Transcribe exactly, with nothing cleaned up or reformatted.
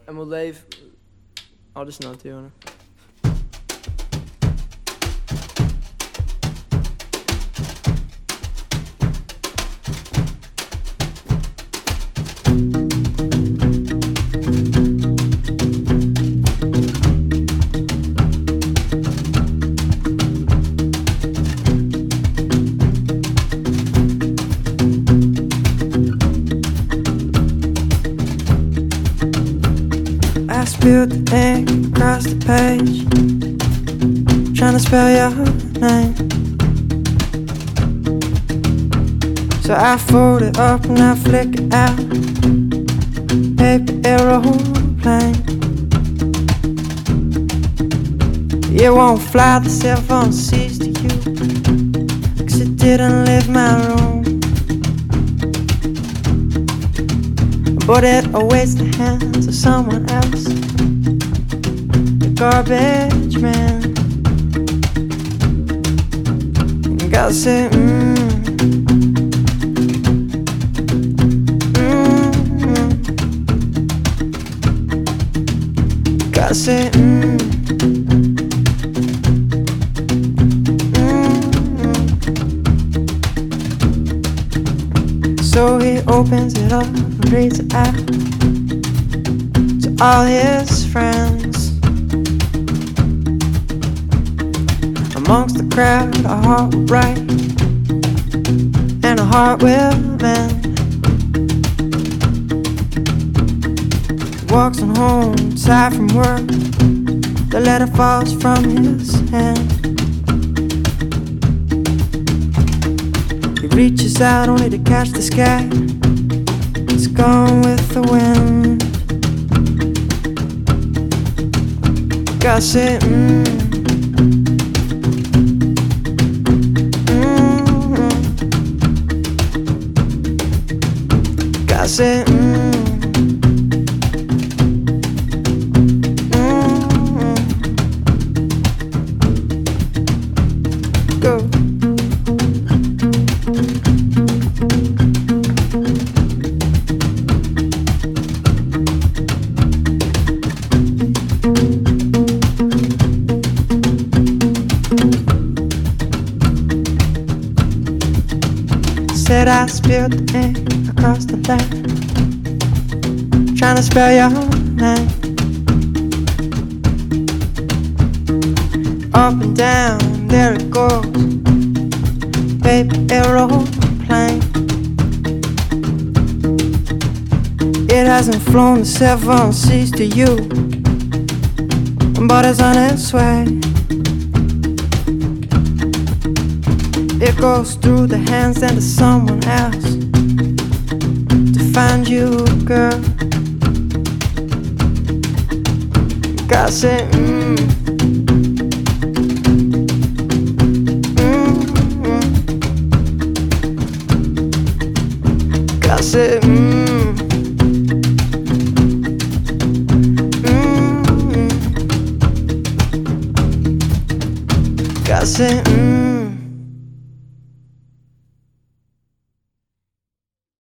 en mijn leven... Oh, dat is nou te horen. Spilled the ink across the page, trying to spell your name. So I fold it up and I flick it out. Paper aeroplane. It won't fly, the cell phone sees to you, 'cause it didn't leave my room, but it awaits the hands of someone else. The garbage man. Gotta say, mmm, mmm, gotta say, mmm, mmm. So he opens it up and reads it out to all his friends. Amongst the crowd, a heart will break and a heart will mend. He walks on home, tired from work. The letter falls from his hand. He reaches out only to catch the sky. It's gone with the wind. Gotta say, mmm, mmm. Gotta say, mmm, mmm. Go. Said I spilled the ink across the land, trying to spell your name. Up and down, there it goes, paper aeroplane. It hasn't flown, the cell phone sees to you, but it's on its way. It goes through the hands and to someone else to find you, girl. Gotta say, mmm, mmm, mmm. Gotta say, mmm, mmm, mmm. Gotta say, mmm.